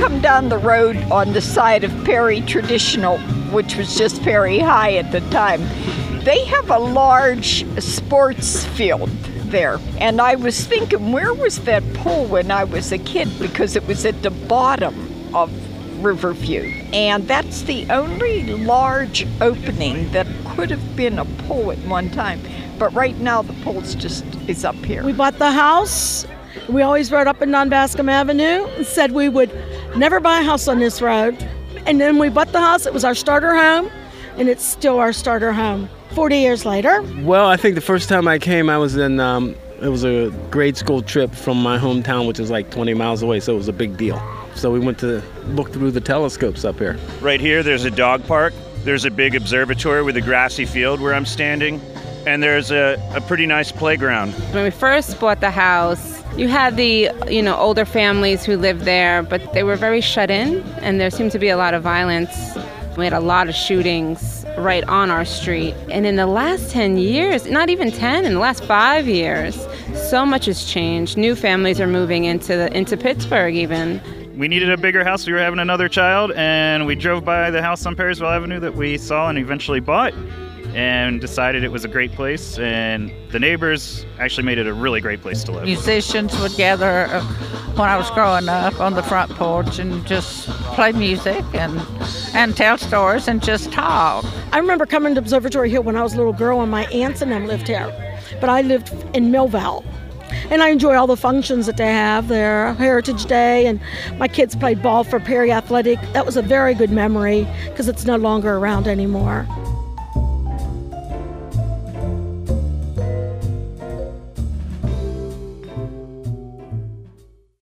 come down the road on the side of Perry Traditional, which was just Perry High at the time, they have a large sports field there. And I was thinking, where was that pool when I was a kid? Because it was at the bottom of Riverview. And that's the only large opening that could have been a pool at one time. But right now the pool is up here. We bought the house. We always rode up and down Bascom Avenue and said we would never buy a house on this road. And then we bought the house. It was our starter home, and it's still our starter home 40 years later. Well, I think the first time I came, I was in, it was a grade school trip from my hometown, which is like 20 miles away, so it was a big deal. So we went to look through the telescopes up here. Right here, there's a dog park. There's a big observatory with a grassy field where I'm standing. And there's a pretty nice playground. When we first bought the house, you had the, older families who lived there, but they were very shut in, and there seemed to be a lot of violence. We had a lot of shootings right on our street. And in the last 10 years, not even 10, in the last 5 years, so much has changed. New families are moving into Pittsburgh even. We needed a bigger house. We were having another child, and we drove by the house on Perrysville Avenue that we saw and eventually bought, and decided it was a great place, and the neighbors actually made it a really great place to live. Musicians would gather when I was growing up on the front porch and just play music and tell stories and just talk. I remember coming to Observatory Hill when I was a little girl, and my aunts and them lived here. But I lived in Millvale. And I enjoy all the functions that they have there, Heritage Day, and my kids played ball for Perry Athletic. That was a very good memory because it's no longer around anymore.